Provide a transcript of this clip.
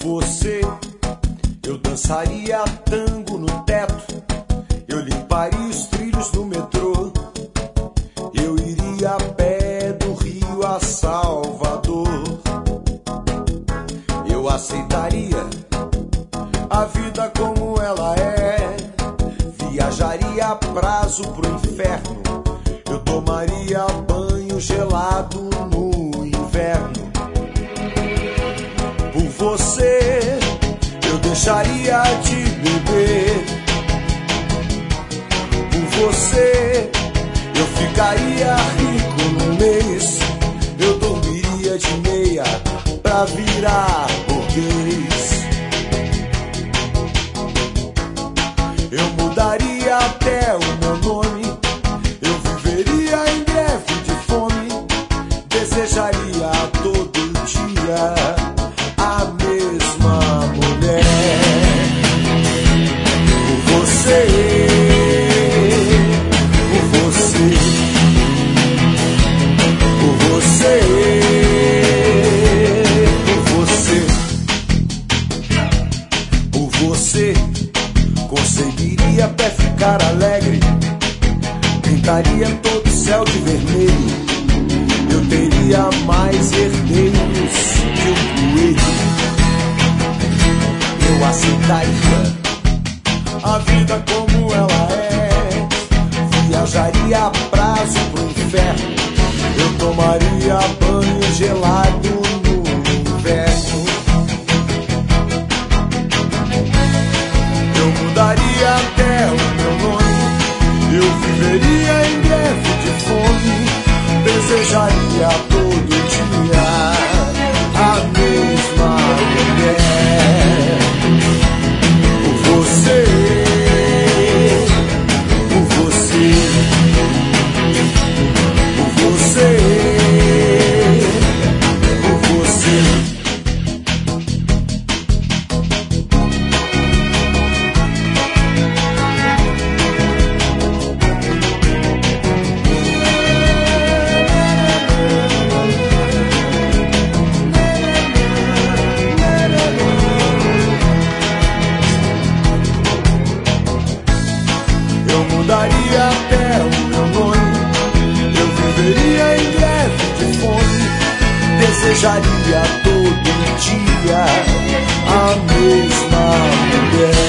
você, eu dançaria tango no teto, eu limparia os trilhos do metrô, eu iria a pé do Rio a Salvador. Eu aceitaria a vida como ela é, viajaria a prazo pro inferno, eu tomaria banho gelado no inverno. Por você, eu deixaria de beber. Por você, eu ficaria rico no mês. Eu dormiria de meia pra virar burguês. Eu mudaria até o meu nome. Eu viveria em greve de fome. Desejaria todo dia a mesma mulher. Por você, por você, por você, por você, por você, conseguiria até ficar alegre, pintaria todo o céu de vermelho. Eu teria mais herdeiros que um coelho. Eu aceitaria a vida como ela é, viajaria a prazo pro inferno, eu tomaria banho gelado no inverno. Eu mudaria até o meu nome, eu viveria em greve de fome, desejaria todo dia a mesma mulher. Por você, por você, por você, por você. Mudaria até o meu nome, eu viveria em greve de fome, desejaria todo dia a mesma mulher.